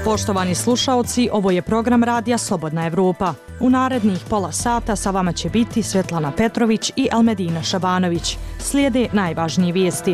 Poštovani slušaoci, ovo je program radija Slobodna Evropa. U narednih pola sata sa vama će biti Svetlana Petrović i Almedina Šabanović. Slijede najvažnije vijesti.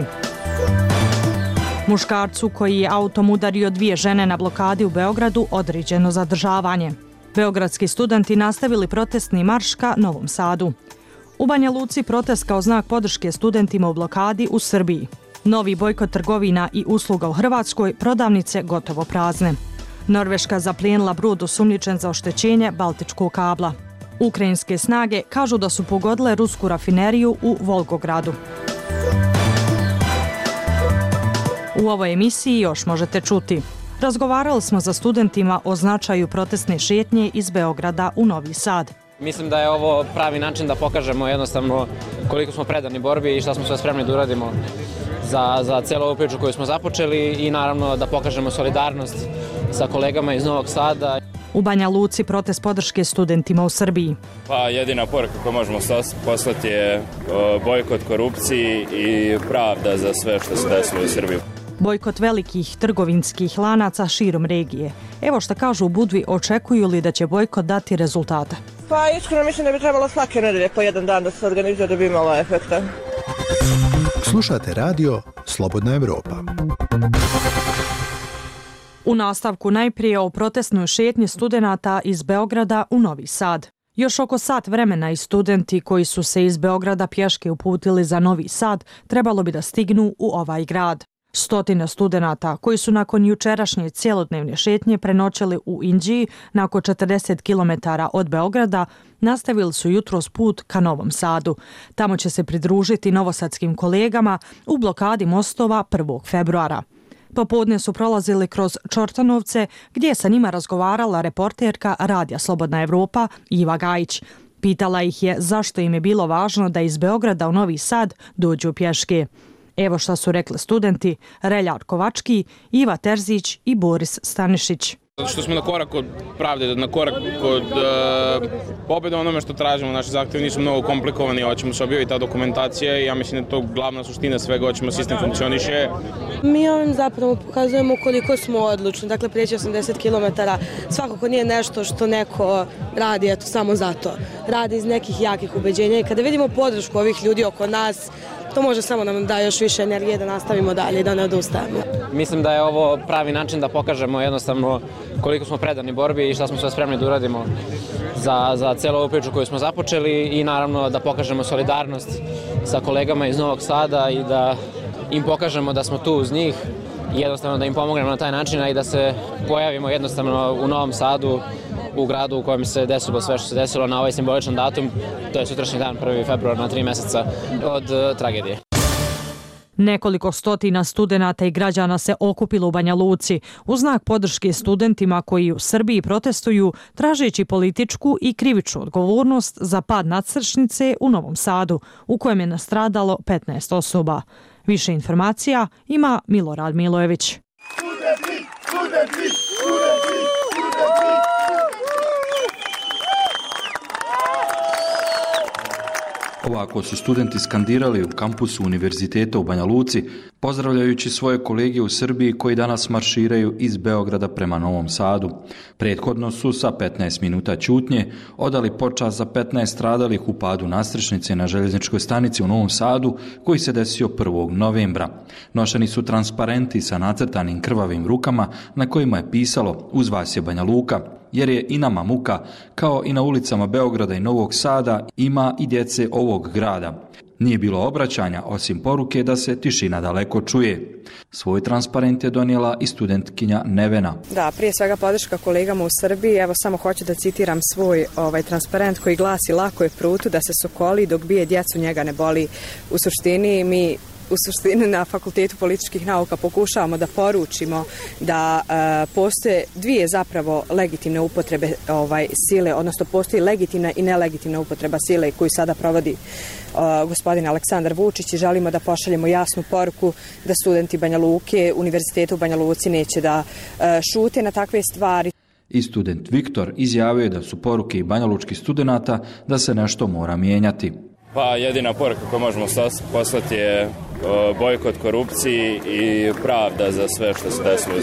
Muškarcu koji je autom udario 2 žene na blokadi u Beogradu određeno zadržavanje. Beogradski studenti nastavili protestni marš ka Novom Sadu. U Banja Luci protest kao znak podrške studentima u blokadi u Srbiji. Novi bojkot trgovina i usluga u Hrvatskoj, prodavnice gotovo prazne. Norveška zaplijenila brod osumnjičen za oštećenje Baltičkog kabla. Ukrajinske snage kažu da su pogodile rusku rafineriju u Volgogradu. U ovoj emisiji još možete čuti. Razgovarali smo sa studentima o značaju protestne šetnje iz Beograda u Novi Sad. Mislim da je ovo pravi način da pokažemo jednostavno koliko smo predani borbi i šta smo sve spremni da uradimo za cijelu ovu priču koju smo započeli i naravno da pokažemo solidarnost sa kolegama iz Novog Sada. U Banja Luci protest podrške studentima u Srbiji. Pa jedina poruka koju možemo poslati je bojkot korupciji i pravda za sve što se desilo u Srbiji. Bojkot velikih trgovinskih lanaca širom regije. Evo šta kažu u Budvi, očekuju li da će bojkot dati rezultate? Pa iskreno mislim da bi trebalo svake nedelje po jedan dan da se organizuje da bi imalo efekta. Slušate radio Slobodna Evropa. U nastavku najprije o protestnoj šetnji studenata iz Beograda u Novi Sad. Još oko sat vremena i studenti koji su se iz Beograda pješke uputili za Novi Sad trebalo bi da stignu u ovaj grad. Stotine studenata koji su nakon jučerašnje cjelodnevne šetnje prenoćili u Inđiji na oko 40 km od Beograda nastavili su jutros put ka Novom Sadu. Tamo će se pridružiti novosadskim kolegama u blokadi mostova 1. februara. Popodne su prolazili kroz Čortanovce gdje je sa njima razgovarala reporterka radija Slobodna Evropa Iva Gajić. Pitala ih je zašto im je bilo važno da iz Beograda u Novi Sad dođu pješke. Evo šta su rekli studenti Reljar Kovački, Iva Terzić i Boris Stanišić. Zato što smo na korak od pravde, na korak od pobjede onome što tražimo. Naši zahtjevi nisu mnogo komplikovani, hoćemo se objaviti ta dokumentacija i ja mislim da je to glavna suština svega, hoćemo sistem funkcioniše. Mi ovim zapravo pokazujemo koliko smo odlučni, dakle prijeći 80 km svakako nije nešto što neko radi eto samo zato. Radi iz nekih jakih ubeđenja i kada vidimo podršku ovih ljudi oko nas, to može samo nam da još više energije da nastavimo dalje i da ne odustajemo. Mislim da je ovo pravi način da pokažemo jednostavno koliko smo predani borbi i šta smo sve spremni da uradimo za cijelu ovu priču koju smo započeli i naravno da pokažemo solidarnost sa kolegama iz Novog Sada i da im pokažemo da smo tu uz njih i jednostavno da im pomognemo na taj način i da se pojavimo jednostavno u Novom Sadu, u gradu u kojem se desilo sve što se desilo na ovaj simboličan datum, to je sutrašnji dan 1. februar na 3 mjeseca od tragedije. Nekoliko stotina studenata i građana se okupilo u Banja Luci u znak podrške studentima koji u Srbiji protestuju tražeći političku i krivičnu odgovornost za pad nadstrešnice u Novom Sadu u kojem je nastradalo 15 osoba. Više informacija ima Milorad Milojević. Ovako su studenti skandirali u kampusu Univerziteta u Banja Luci, pozdravljajući svoje kolege u Srbiji koji danas marširaju iz Beograda prema Novom Sadu. Prethodno su sa 15 minuta ćutnje odali počast za 15 stradalih u padu nadstrešnice na željezničkoj stanici u Novom Sadu koji se desio 1. novembra. Nošeni su transparenti sa nacrtanim krvavim rukama na kojima je pisalo "Uz vas je Banja Luka", jer je i nama muka, kao i na ulicama Beograda i Novog Sada ima i djece ovog grada. Nije bilo obraćanja osim poruke da se tišina daleko čuje. Svoj transparent je donijela i studentkinja Nevena. Da, prije svega podrška kolegama u Srbiji. Evo samo hoću da citiram svoj transparent koji glasi: "Lako je prutu da se sokoli dok bije djecu, njega ne boli." U suštini mi na Fakultetu političkih nauka pokušavamo da poručimo da postoje dvije zapravo legitimne upotrebe sile, odnosno postoji legitimna i nelegitimna upotreba sile koju sada provodi gospodin Aleksandar Vučić i želimo da pošaljemo jasnu poruku da studenti Banja Luke, Univerziteta u Banja Luci neće da šute na takve stvari. I student Viktor izjavio je da su poruke i banjalučkih studenata da se nešto mora mijenjati. Pa jedina poruka koju možemo poslati je bojkot korupciji i pravda za sve što se desilo u Srbiji.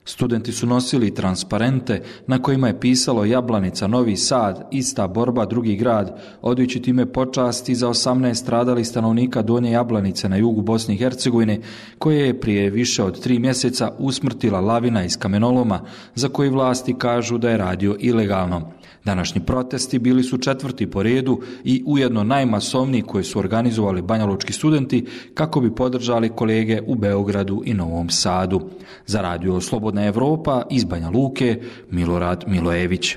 Studenti su nosili transparente na kojima je pisalo Jablanica, Novi Sad, ista borba, drugi grad, odajući time počasti za 18 stradalih stanovnika Donje Jablanice na jugu Bosne i Hercegovine, koje je prije više od 3 mjeseca usmrtila lavina iz kamenoloma, za koji vlasti kažu da je radio ilegalno. Današnji protesti bili su 4. po redu i ujedno najmasovniji koje su organizovali banjalučki studenti kako bi podržali kolege u Beogradu i Novom Sadu. Za radio Slobodna Evropa iz Banja Luke, Milorad Milojević.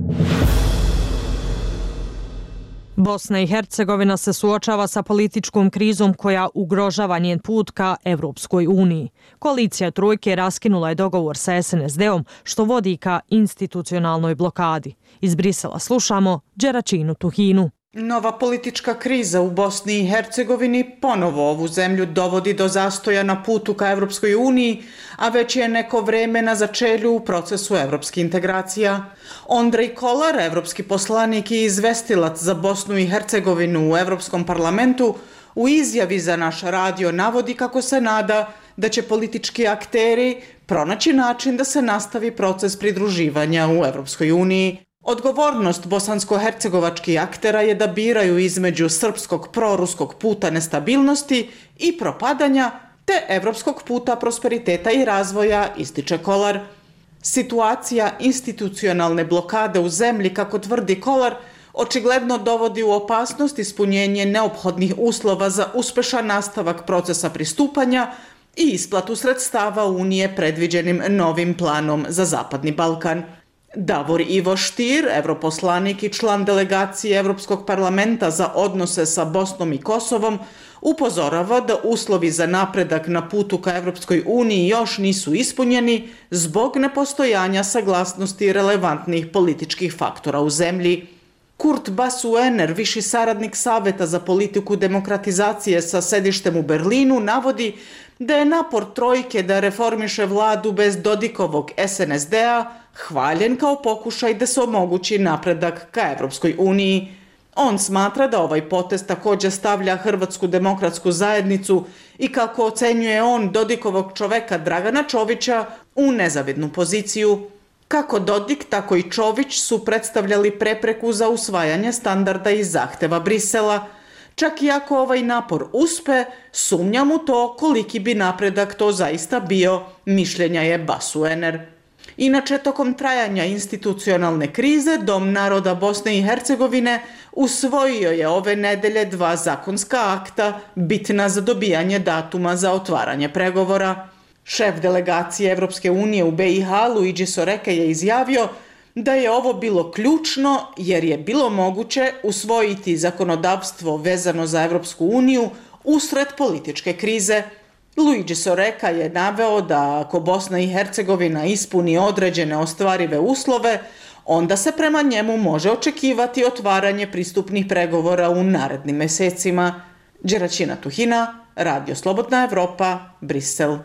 Bosna i Hercegovina se suočava sa političkom krizom koja ugrožava njen put ka Evropskoj uniji. Koalicija Trojke raskinula je dogovor sa SNSD-om što vodi ka institucionalnoj blokadi. Iz Brisela slušamo Đeračinu Tuhinu. Nova politička kriza u Bosni i Hercegovini ponovo ovu zemlju dovodi do zastoja na putu ka Evropskoj uniji, a već je neko vreme na začelju u procesu evropskih integracija. Ondrej Kolar, evropski poslanik i izvestilac za Bosnu i Hercegovinu u Evropskom parlamentu, u izjavi za naš radio navodi kako se nada da će politički akteri pronaći način da se nastavi proces pridruživanja u Evropskoj uniji. Odgovornost bosansko-hercegovačkih aktera je da biraju između srpskog proruskog puta nestabilnosti i propadanja te evropskog puta prosperiteta i razvoja, ističe Kolar. Situacija institucionalne blokade u zemlji, kako tvrdi Kolar, očigledno dovodi u opasnost ispunjenje neophodnih uslova za uspešan nastavak procesa pristupanja i isplatu sredstava Unije predviđenim novim planom za Zapadni Balkan. Davor Ivo Stier, europoslanik i član delegacije Evropskog parlamenta za odnose sa Bosnom i Kosovom, upozorava da uslovi za napredak na putu ka Evropskoj uniji još nisu ispunjeni zbog nepostojanja saglasnosti relevantnih političkih faktora u zemlji. Kurt Basuener, viši saradnik Saveta za politiku demokratizacije sa sedištem u Berlinu, navodi da je napor Trojke da reformiše vladu bez Dodikovog SNSD-a hvaljen kao pokušaj da se omogući napredak ka Evropskoj uniji. On smatra da ovaj potez također stavlja Hrvatsku demokratsku zajednicu i, kako ocenjuje on, Dodikovog čoveka Dragana Čovića u nezavidnu poziciju. Kako Dodik, tako i Čović su predstavljali prepreku za usvajanje standarda i zahteva Brisela. Čak i ako ovaj napor uspe, sumnjam u to koliki bi napredak to zaista bio, mišljenja je Basuener. Inače, tokom trajanja institucionalne krize, Dom naroda Bosne i Hercegovine usvojio je ove nedelje 2 zakonska akta bitna za dobijanje datuma za otvaranje pregovora. Šef delegacije Evropske unije u BiH, Luigi Soreka, je izjavio da je ovo bilo ključno jer je bilo moguće usvojiti zakonodavstvo vezano za Evropsku uniju usred političke krize. Luigi Soreka je naveo da ako Bosna i Hercegovina ispuni određene ostvarive uslove, onda se prema njemu može očekivati otvaranje pristupnih pregovora u narednim mesecima. Đeračina Tuhina, Radio Slobodna Evropa, Brisel.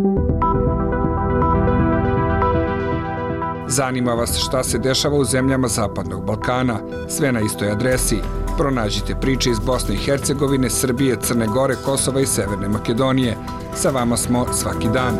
Zanima vas šta se dešava u zemljama Zapadnog Balkana? Sve na istoj adresi. Pronađite priče iz Bosne i Hercegovine, Srbije, Crne Gore, Kosova i Severne Makedonije. Sa vama smo svaki dan.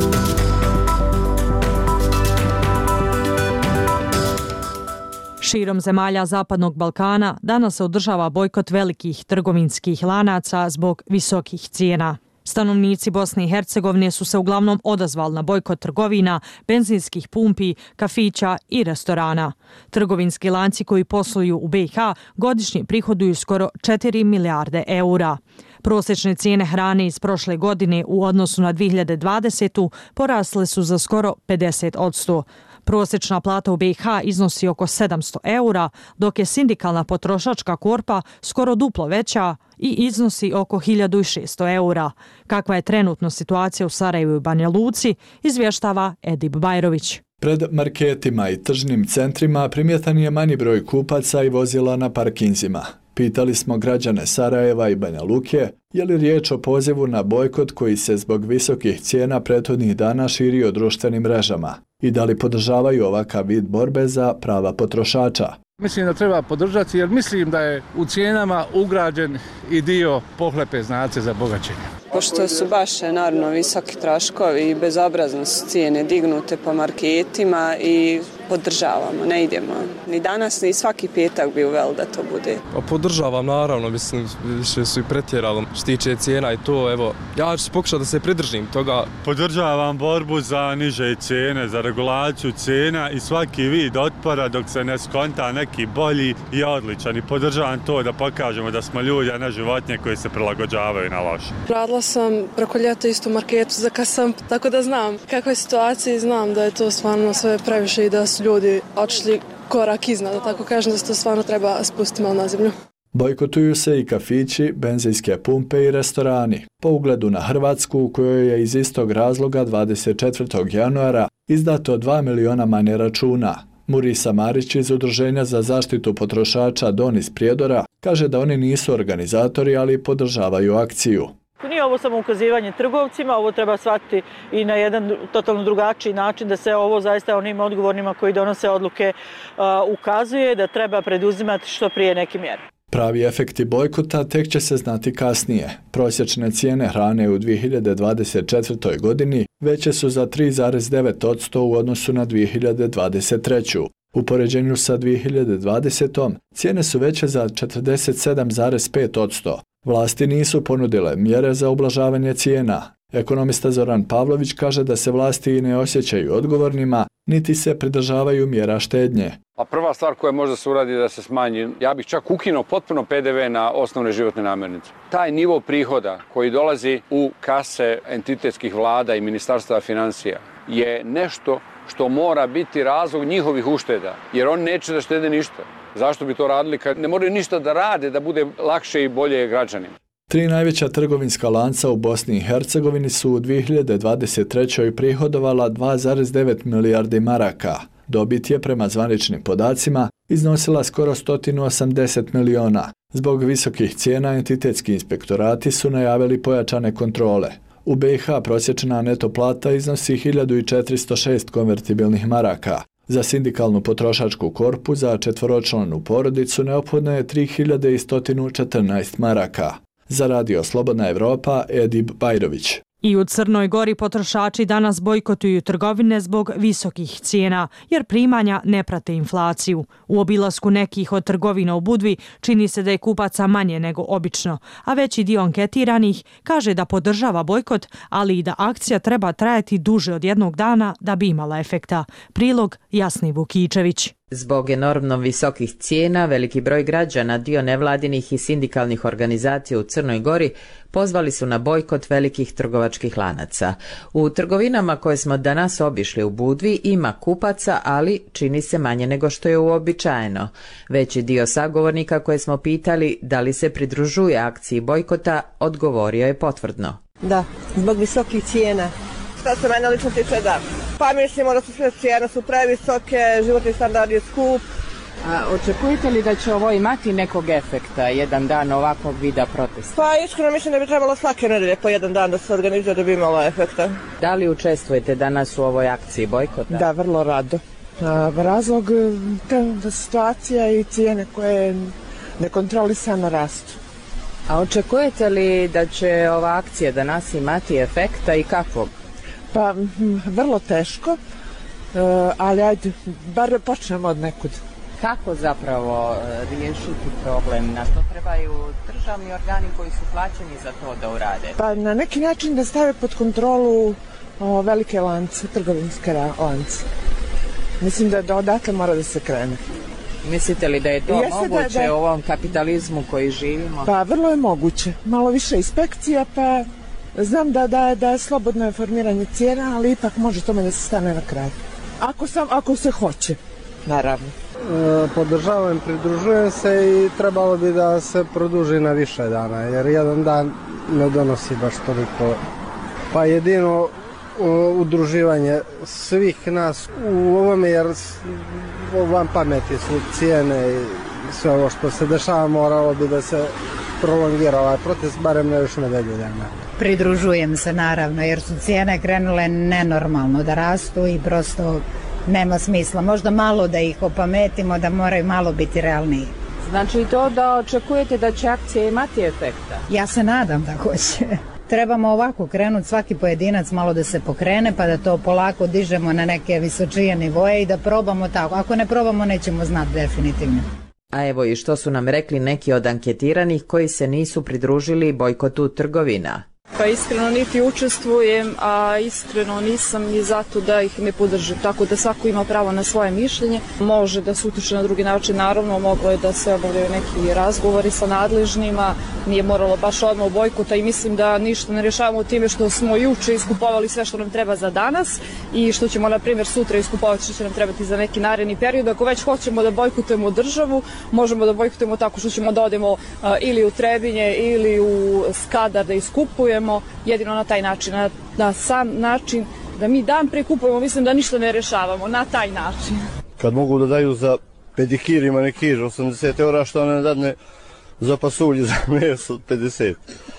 Širom zemalja Zapadnog Balkana danas se održava bojkot velikih trgovinskih lanaca zbog visokih cijena. Stanovnici Bosne i Hercegovine su se uglavnom odazvali na bojkot trgovina, benzinskih pumpi, kafića i restorana. Trgovinski lanci koji posluju u BiH godišnje prihoduju skoro 4 milijarde eura. Prosječne cijene hrane iz prošle godine u odnosu na 2020. porasle su za skoro 50%. Prosječna plata u BiH iznosi oko 700 eura, dok je sindikalna potrošačka korpa skoro duplo veća i iznosi oko 1600 eura. Kakva je trenutno situacija u Sarajevu i Banja Luci, izvještava Edip Bajrović. Pred marketima i tržnim centrima primjetan je manji broj kupaca i vozila na parkinzima. Pitali smo građane Sarajeva i Banja Luke je li riječ o pozivu na bojkot koji se zbog visokih cijena prethodnih dana širio društvenim mrežama i da li podržavaju ovakav vid borbe za prava potrošača. Mislim da treba podržati jer mislim da je u cijenama ugrađen i dio pohlepe, znate, za bogaćenje. Pošto su baš enormno visoki troškovi i bezobrazno su cijene dignute po marketima i podržavamo, ne idemo. Ni danas, ni svaki petak bi uveli da to bude. Podržavam naravno, mislim, više su i pretjerali što tiče cijena i to, evo, ja ću pokušati da se pridržim toga. Podržavam borbu za niže cijene, za regulaciju cijena i svaki vid otpora dok se ne skonta neki bolji i odličan. I podržavam to da pokažemo da smo ljudi, a ne životinje koji se prilagođavaju na loše. Radila sam preko ljeta isto u marketu za kasam, tako da znam kakva je situacija i znam da je to stvarno sve previše i da su ljudi odšli korak iznad, da tako kažem, da se to stvarno treba spustiti malo na zemlju. Bojkotuju se i kafići, benzinske pumpe i restorani. Po ugledu na Hrvatsku, u kojoj je iz istog razloga 24. januara izdato 2 miliona manje računa. Murisa Marić iz Udruženja za zaštitu potrošača Don iz Prijedora kaže da oni nisu organizatori, ali podržavaju akciju. Nije ovo samo ukazivanje trgovcima, ovo treba shvatiti i na jedan totalno drugačiji način, da se ovo zaista onim odgovornima koji donose odluke ukazuje da treba preduzimati što prije neke mjere. Pravi efekti bojkota tek će se znati kasnije. Prosječne cijene hrane u 2024. godini veće su za 3,9% u odnosu na 2023. U poređenju sa 2020. cijene su veće za 47,5%. Vlasti nisu ponudile mjere za ublažavanje cijena. Ekonomista Zoran Pavlović kaže da se vlasti ne osjećaju odgovornima, niti se pridržavaju mjera štednje. A prva stvar koja može se uradi da se smanji, ja bih čak ukinuo potpuno PDV na osnovne životne namirnice. Taj nivo prihoda koji dolazi u kase entitetskih vlada i ministarstva financija je nešto što mora biti razlog njihovih ušteda, jer oni neće da štede ništa. Zašto bi to radili kad ne moraju ništa da rade da bude lakše i bolje građanima? 3 najveća trgovinska lanca u Bosni i Hercegovini su u 2023. prihodovala 2,9 milijardi maraka. Dobit je, prema zvaničnim podacima, iznosila skoro 180 miliona. Zbog visokih cijena entitetski inspektorati su najavili pojačane kontrole. U BiH prosječna neto plata iznosi 1406 konvertibilnih maraka. Za sindikalnu potrošačku korpu za četvoročlanu porodicu neophodno je 3114 maraka. Za Radio Slobodna Evropa, Edib Bajrović. I u Crnoj Gori potrošači danas bojkotuju trgovine zbog visokih cijena, jer primanja ne prate inflaciju. U obilasku nekih od trgovina u Budvi čini se da je kupaca manje nego obično, a veći dio anketiranih kaže da podržava bojkot, ali i da akcija treba trajati duže od jednog dana da bi imala efekta. Prilog Jasni Vukičević. Zbog enormno visokih cijena, veliki broj građana, dio nevladinih i sindikalnih organizacija u Crnoj Gori pozvali su na bojkot velikih trgovačkih lanaca. U trgovinama koje smo danas obišli u Budvi ima kupaca, ali čini se manje nego što je uobičajeno. Veći dio sagovornika koje smo pitali da li se pridružuje akciji bojkota, odgovorio je potvrdno. Da, zbog visokih cijena. Šta se mene lično tiče, da. Pa mislimo da su sve cijene su previsoke, životni standard je skup. A očekujete li da će ovo imati nekog efekta, jedan dan ovakvog vida protesta? Pa iskreno mislim da bi trebalo svake nedelje po jedan dan da se organizuje da bi imalo efekta. Da li učestvujete danas u ovoj akciji bojkota? Da, vrlo rado. Razlog da situacija i cijene koje nekontrolisano rastu. A očekujete li da će ova akcija danas imati efekta i kakvog? Pa vrlo teško, ali ajde, bar počnemo od nekud. Kako zapravo riješiti problem? Na to trebaju državni organi koji su plaćeni za to da urade? Pa na neki način da stave pod kontrolu velike lance, trgovinske lance. Mislim da odatle mora da se krene. Mislite li da je to moguće u ovom kapitalizmu koji živimo? Pa vrlo je moguće. Malo više inspekcija, pa znam da je slobodno formiranje cijena, ali ipak može tome da se stane na kraj. Ako se hoće, naravno. Podržavam, pridružujem se i trebalo bi da se produži na više dana, jer jedan dan ne donosi baš toliko. Pa jedino udruživanje svih nas u ovome, jer van pameti su cijene i sve ovo što se dešava, moralo bi da se prolongira ovaj protest, barem na još nedelju dana. Pridružujem se naravno, jer su cijene krenule nenormalno da rastu i prosto nema smisla. Možda malo da ih opametimo, da moraju malo biti realniji. Znači to da očekujete da će akcija imati efekta? Ja se nadam da hoće. trebamo ovako krenuti svaki pojedinac malo da se pokrene pa da to polako dižemo na neke visočije nivoje i da probamo tako. Ako ne probamo nećemo znati definitivno. A evo i što su nam rekli neki od anketiranih koji se nisu pridružili bojkotu trgovina. Pa iskreno niti učestvujem, a iskreno nisam ni zato da ih ne podržim, tako da svako ima pravo na svoje mišljenje. Može da se utiče na drugi način, naravno, moglo je da se obavljaju neki razgovori sa nadležnima, nije moralo baš odmah u bojkota i mislim da ništa ne rješavamo time što smo juče iskupovali sve što nam treba za danas i što ćemo, na primjer, sutra iskupovati što će nam trebati za neki naredni period. Ako već hoćemo da bojkotujemo državu, možemo da bojkotujemo tako što ćemo da odemo ili u Trebinje ili u Skadar da iskupujemo. Jedino na taj način, na sam način da mi dan prekupujemo, mislim da ništa ne rešavamo, na taj način. Kad mogu da daju za pedikir ima neki 80 eura, što ne dadne za pasulje, za meso 50.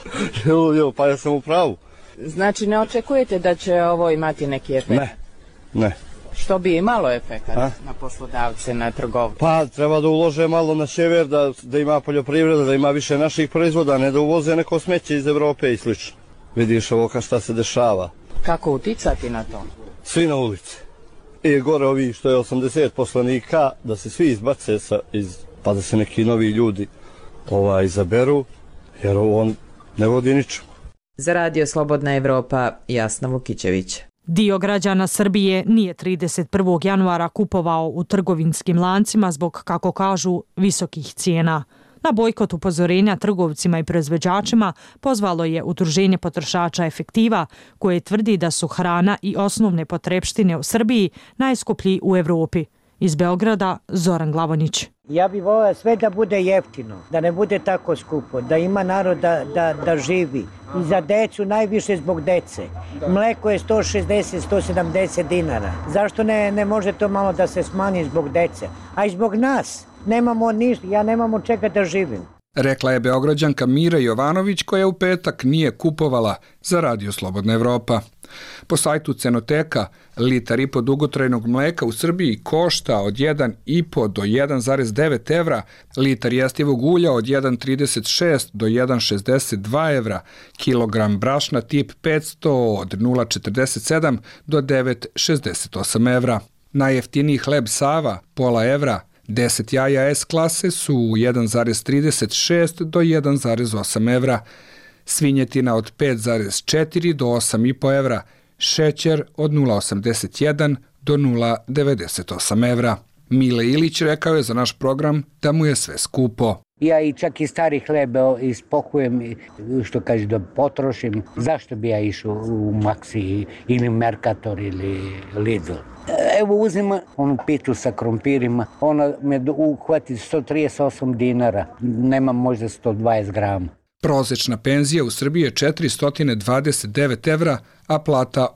Pa ja sam u pravu. Znači ne očekujete da će ovo imati neki efekt? Ne. Što bi imalo efekt na poslodavce, na trgovce? Pa treba da ulože malo na sjever, da ima poljoprivreda, da ima više naših proizvoda, ne da uvoze neko smeće iz Evrope i slično. Vidiš ovo šta se dešava. Kako uticati na to? Svi na ulici. I gore ovi što je 80 poslanika, da se svi izbace pa da se neki novi ljudi izaberu, jer ovo ne vodi ničemu. Za Radio Slobodna Evropa, Jasna Vukićević. Dio građana Srbije nije 31. januara kupovao u trgovinskim lancima zbog, kako kažu, visokih cijena. Na bojkot upozorenja trgovcima i proizvođačima pozvalo je Udruženje potrošača Efektiva, koje tvrdi da su hrana i osnovne potrepštine u Srbiji najskuplji u Evropi. Iz Beograda, Zoran Glavonić. Ja bih volio sve da bude jeftino, da ne bude tako skupo, da ima narod da živi. I za decu najviše zbog dece. Mleko je 160-170 dinara. Zašto ne može to malo da se smanji zbog dece? A i zbog nas. Nemamo ništa, ja nemam od čega da živim. Rekla je Beograđanka Mira Jovanović koja u petak nije kupovala za Radio Slobodna Evropa. Po sajtu Cenoteka, litar i po dugotrajnog mleka u Srbiji košta od 1,5 do 1,9 evra, litar jestivog ulja od 1,36 do 1,62 evra, kilogram brašna tip 500 od 0,47 do 9,68 evra. Najjeftiniji hleb Sava, pola evra, 10 jaja S klase su 1,36 do 1,8 evra, svinjetina od 5,4 do 8,5 evra, šećer od 0,81 do 0,98 evra. Mile Ilić rekao je za naš program da mu je sve skupo. Ja i čak i stari hleb ispokujem, što kaže da potrošim. Zašto bi ja išao u Maxi ili Mercator ili Lidl? Evo uzima onu pitu sa krompirima, ona me uhvati 138 dinara, nemam možda 120 grama. Prosečna penzija u Srbiji je 429 evra, a plata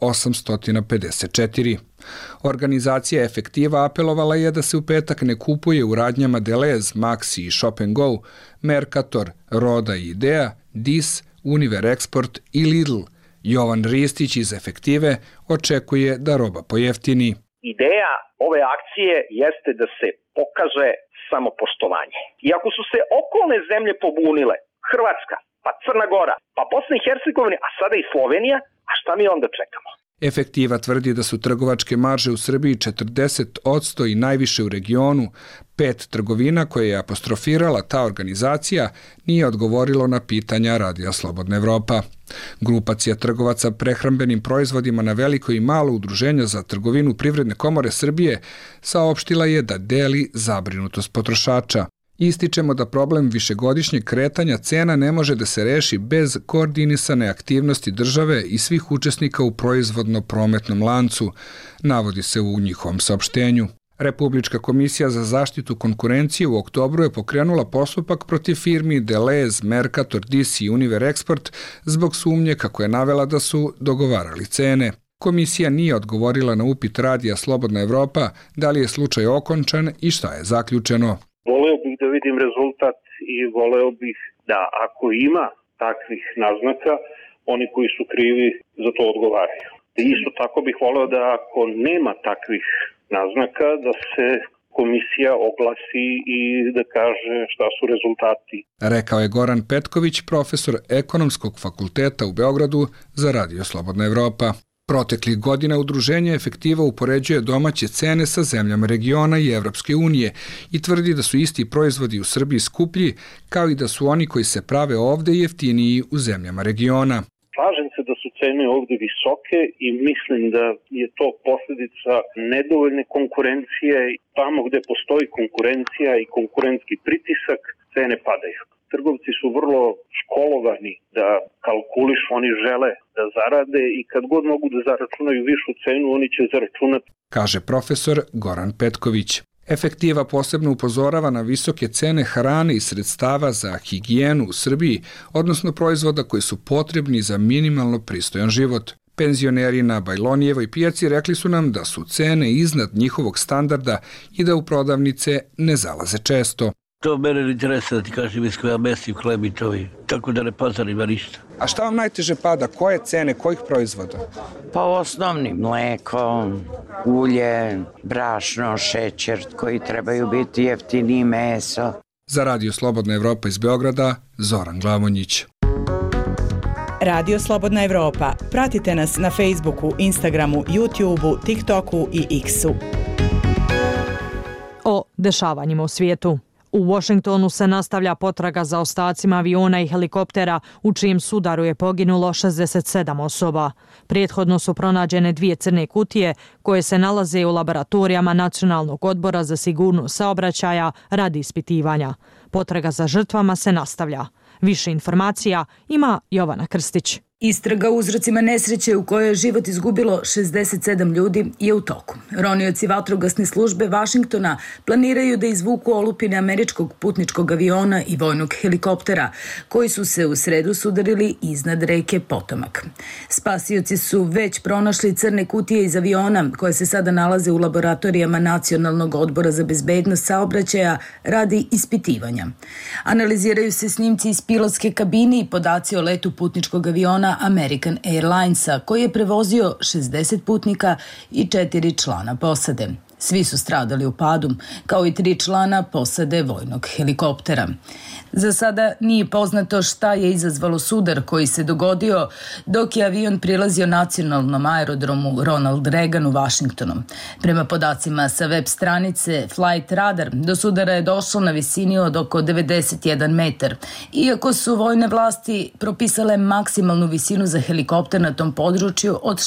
854. Organizacija Efektiva apelovala je da se u petak ne kupuje u radnjama Delez, Maxi i Shop & Go, Mercator, Roda i Idea, Dis, Univer Export i Lidl. Jovan Ristić iz Efektive očekuje da roba pojeftini. Ideja ove akcije jeste da se pokaže samopoštovanje. I ako su se okolne zemlje pobunile, Hrvatska, pa Crna Gora, pa Bosna i Hercegovina, a sada i Slovenija, a šta mi onda čekamo? Efektiva tvrdi da su trgovačke marže u Srbiji 40% i najviše u regionu. 5 trgovina koje je apostrofirala ta organizacija nije odgovorilo na pitanja Radija Slobodna Evropa. Grupacija trgovaca prehrambenim proizvodima na veliko i malo udruženja za trgovinu Privredne komore Srbije saopštila je da deli zabrinutost potrošača. Ističemo da problem višegodišnjeg kretanja cena ne može da se reši bez koordinisane aktivnosti države i svih učesnika u proizvodno-prometnom lancu, navodi se u njihovom saopštenju. Republička komisija za zaštitu konkurencije u oktobru je pokrenula postupak protiv firmi Delez, Mercator, Dis i Univer Export zbog sumnje kako je navela da su dogovarali cene. Komisija nije odgovorila na upit Radija Slobodna Evropa da li je slučaj okončan i šta je zaključeno. Voleo bih da vidim rezultat i voleo bih da ako ima takvih naznaka, oni koji su krivi za to odgovaraju. I isto tako bih voleo da ako nema takvih naznaka, da se komisija oglasi i da kaže šta su rezultati. Rekao je Goran Petković, profesor Ekonomskog fakulteta u Beogradu za Radio Slobodna Evropa. Proteklih godina udruženje Efektiva upoređuje domaće cene sa zemljama regiona i Evropske unije i tvrdi da su isti proizvodi u Srbiji skuplji, kao i da su oni koji se prave ovde jeftiniji u zemljama regiona. Slažem se da su cene ovde visoke i mislim da je to posljedica nedovoljne konkurencije. Tamo gde postoji konkurencija i konkurentski pritisak, cene padaju. Trgovci su vrlo školovani da kalkulišu, oni žele da zarade i kad god mogu da zaračunaju višu cenu, oni će zaračunati. Kaže profesor Goran Petković. Efektiva posebno upozorava na visoke cene hrane i sredstava za higijenu u Srbiji, odnosno proizvoda koji su potrebni za minimalno pristojan život. Penzioneri na Bajlonijevoj pijaci rekli su nam da su cene iznad njihovog standarda i da u prodavnice ne zalaze često. To mene ne interesuje da ti kažem iz koja mesim hleb i to je, tako da ne pazarima ništa. A šta vam najteže pada? Koje cene, kojih proizvoda? Pa osnovni mleko, ulje, brašno, šećer koji trebaju biti jeftini, meso. Za Radio Slobodna Evropa iz Beograda, Zoran Glavonjić. Radio Slobodna Evropa. Pratite nas na Facebooku, Instagramu, YouTubeu, TikToku i X-u. O dešavanjima u svijetu. U Washingtonu se nastavlja potraga za ostacima aviona i helikoptera u čijem sudaru je poginulo 67 osoba. Prethodno su pronađene 2 crne kutije koje se nalaze u laboratorijama Nacionalnog odbora za sigurnost saobraćaja radi ispitivanja. Potraga za žrtvama se nastavlja. Više informacija ima Jovana Krstić. Istraga o uzrocima nesreće u kojoj je život izgubilo 67 ljudi je u toku. Ronioci vatrogasne službe Vašingtona planiraju da izvuku olupine američkog putničkog aviona i vojnog helikoptera, koji su se u sredu sudarili iznad reke Potomak. Spasioci su već pronašli crne kutije iz aviona koje se sada nalaze u laboratorijama Nacionalnog odbora za bezbednost saobraćaja radi ispitivanja. Analiziraju se snimci iz pilotske kabine i podaci o letu putničkog aviona American Airlinesa, koji je prevozio 60 putnika i 4 člana posade. Svi su stradali u padu, kao i 3 člana posade vojnog helikoptera. Za sada nije poznato šta je izazvalo sudar koji se dogodio dok je avion prilazio nacionalnom aerodromu Ronald Reagan u Vašingtonu. Prema podacima sa web stranice Flight Radar, do sudara je došlo na visini od oko 91 metar, iako su vojne vlasti propisale maksimalnu visinu za helikopter na tom području od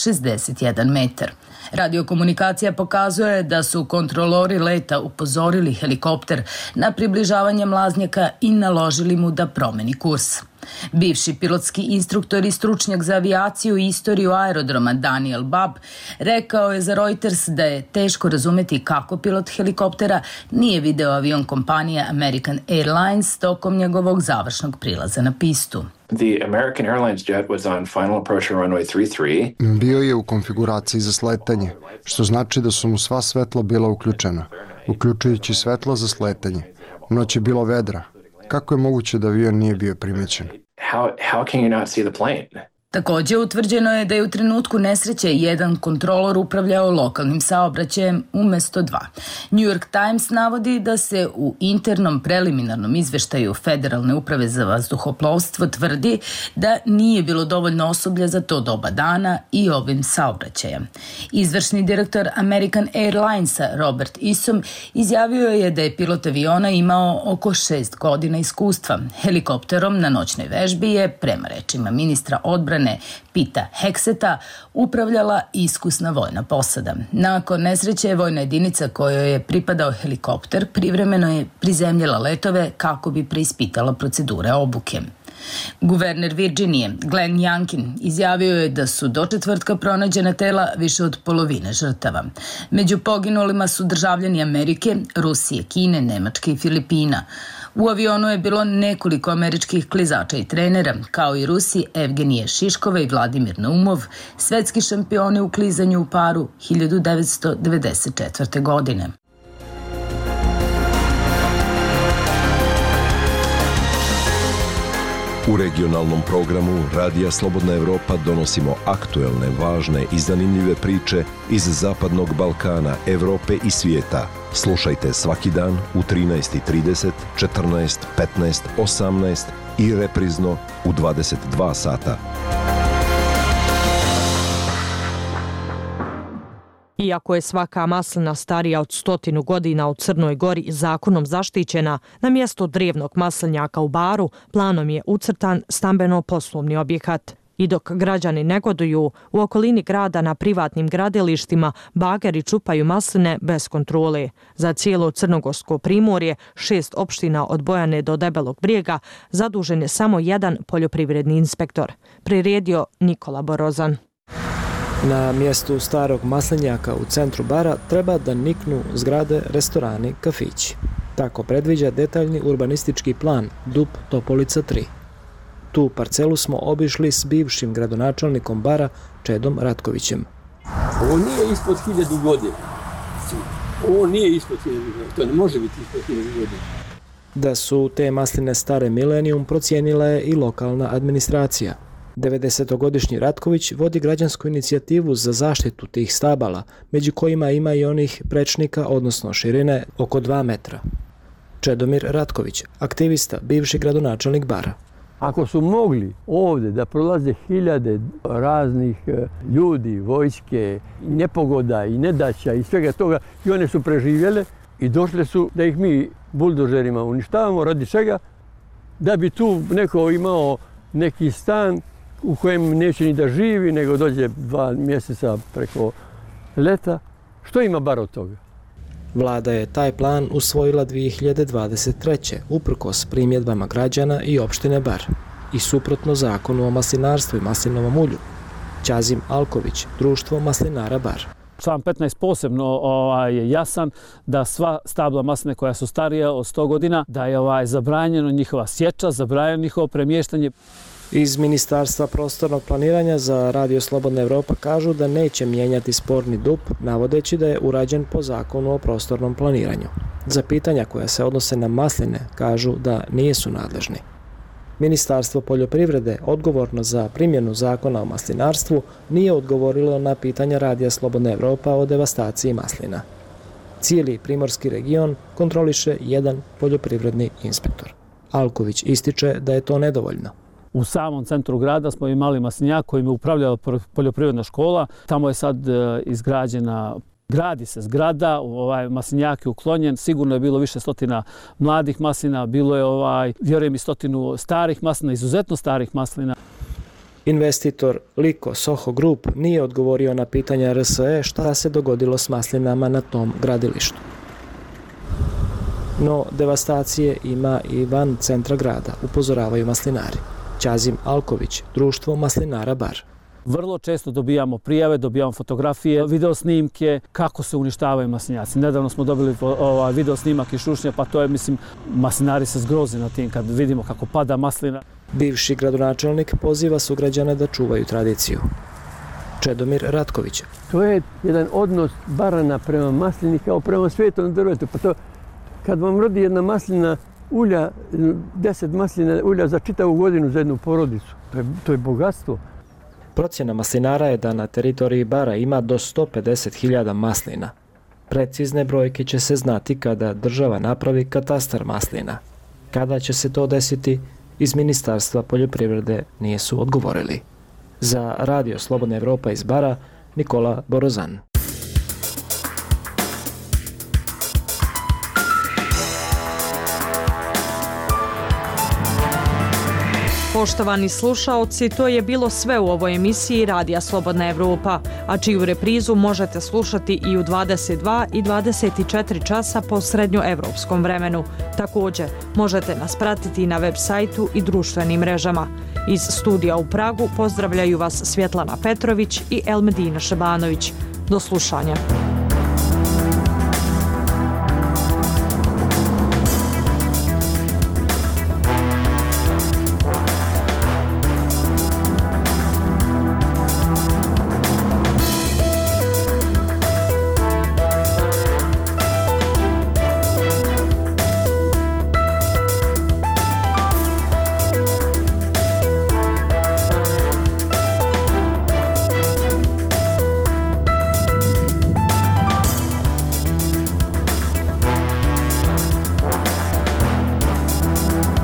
61 metar. Radiokomunikacija pokazuje da su kontrolori leta upozorili helikopter na približavanje mlaznjaka i naložili mu da promeni kurs. Bivši pilotski instruktor i stručnjak za avijaciju i istoriju aerodroma Daniel Babb rekao je za Reuters da je teško razumeti kako pilot helikoptera nije video avion kompanije American Airlines tokom njegovog završnog prilaza na pistu. The American Airlines jet was on final approach on runway 33. Bio je u konfiguraciji za sletanje, što znači da su mu sva svetla bila uključena, uključujući svetla za sletanje. U noć je bilo vedra. Kako je moguće da avion nije bio primećen? How can you not see the plane? Također utvrđeno je da je u trenutku nesreće jedan kontrolor upravljao lokalnim saobraćajem umjesto 2. New York Times navodi da se u internom preliminarnom izveštaju Federalne uprave za vazduhoplovstvo tvrdi da nije bilo dovoljno osoblja za to doba dana i ovim saobraćajem. Izvršni direktor American Airlinesa Robert Isom izjavio je da je pilot aviona imao oko 6 godina iskustva. Helikopterom na noćnoj vežbi je, prema rečima ministra odbrane Pita Hekseta, upravljala iskusna vojna posada. Nakon nesreće je vojna jedinica kojoj je pripadao helikopter privremeno je prizemljila letove kako bi preispitala procedure obuke. Guverner Virginije Glenn Youngkin izjavio je da su do četvrtka pronađena tela više od polovine žrtava. Među poginulima su državljani Amerike, Rusije, Kine, Nemačke i Filipina. U avionu je bilo nekoliko američkih klizača i trenera, kao i Rusi Evgenije Šiškova i Vladimir Naumov, svetski šampioni u klizanju u paru 1994. godine. U regionalnom programu Radija Slobodna Evropa donosimo aktuelne, važne i zanimljive priče iz Zapadnog Balkana, Evrope i svijeta. Slušajte svaki dan u 13:30, 14, 15, 18 i reprizno u 22 sata. Iako je svaka maslina starija od 100 godina u Crnoj Gori zakonom zaštićena, na mjesto drevnog maslinjaka u Baru planom je ucrtan stambeno-poslovni objekat. I dok građani negoduju, u okolini grada na privatnim gradilištima bageri čupaju masline bez kontrole. Za cijelo crnogorsko primorje, 6 opština od Bojane do Debelog Brijega, zadužen je samo jedan poljoprivredni inspektor. Priredio Nikola Borozan. Na mjestu starog maslinjaka u centru Bara treba da niknu zgrade, restorani, kafići. Tako predviđa detaljni urbanistički plan DUP Topolica 3. Tu parcelu smo obišli s bivšim gradonačelnikom Bara Čedom Ratkovićem. Ovo nije ispod 1000 godina. Ovo nije ispod 1000 godina. To ne može biti ispod 1000 godina. Da su te masline stare milenijum procijenila je i lokalna administracija. 90-godišnji Ratković vodi građansku inicijativu za zaštitu tih stabala, među kojima ima i onih prečnika, odnosno širine oko 2 metra. Čedomir Ratković, aktivista, bivši gradonačelnik Bara. Ako su mogli ovdje da prolaze hiljade raznih ljudi, vojske, nepogoda i nedaća i svega toga, i one su preživjele i došle su da ih mi buldožerima uništavamo, radi čega? Da bi tu neko imao neki stan u kojem neće ni da živi, nego dođe 2 mjeseca preko leta. Što ima Bar od toga? Vlada je taj plan usvojila 2023. uprkos primjedbama građana i opštine Bar i suprotno zakonu o maslinarstvu i maslinovom ulju. Ćazim Alković, društvo maslinara Bar. Član 15 posebno je jasan da sva stabla masline koja su starija od 100 godina, da je zabranjeno njihova sječa, zabranjeno njihovo premještanje. Iz Ministarstva prostornog planiranja za Radio Slobodna Evropa kažu da neće mijenjati sporni DUP, navodeći da je urađen po zakonu o prostornom planiranju. Za pitanja koja se odnose na masline kažu da nisu nadležni. Ministarstvo poljoprivrede, odgovorno za primjenu zakona o maslinarstvu, nije odgovorilo na pitanja Radija Slobodna Evropa o devastaciji maslina. Cijeli primorski region kontroliše jedan poljoprivredni inspektor. Alković ističe da je to nedovoljno. U samom centru grada smo imali maslinjak kojim je upravljala poljoprivredna škola. Tamo je sad izgrađena, gradi se zgrada, maslinjak je uklonjen. Sigurno je bilo više stotina mladih maslina, bilo je, vjerujem, i 100 starih maslina, izuzetno starih maslina. Investitor Liko Soho Group nije odgovorio na pitanja RSE šta se dogodilo s maslinama na tom gradilištu. No, devastacije ima i van centra grada, upozoravaju maslinari. Ćazim Alković, društvo maslinara Bar. Vrlo često dobijamo prijave, dobijamo fotografije, video snimke kako se uništavaju maslinjaci. Nedavno smo dobili video snimak iz Šušnja, pa to je, maslinari se zgroze na tim kad vidimo kako pada maslina. Bivši gradonačelnik poziva sugrađane da čuvaju tradiciju. Čedomir Ratković. To je jedan odnos Barana prema maslini kao prema svetom drvetu. Pa to, kad vam rodi jedna maslina ulja, 10 maslina ulja za čitavu godinu za jednu porodicu. To je bogatstvo. Procjena maslinara je da na teritoriji Bara ima do 150.000 maslina. Precizne brojke će se znati kada država napravi katastar maslina. Kada će se to desiti, iz Ministarstva poljoprivrede nisu odgovorili. Za Radio Slobodna Evropa iz Bara, Nikola Borozan. Poštovani slušaoci, to je bilo sve u ovoj emisiji Radija Slobodna Evropa, a čiju reprizu možete slušati i u 22 i 24 časa po srednjoevropskom vremenu. Također, možete nas pratiti na web sajtu i društvenim mrežama. Iz studija u Pragu pozdravljaju vas Svjetlana Petrović i Elmedina Šebanović. Do slušanja.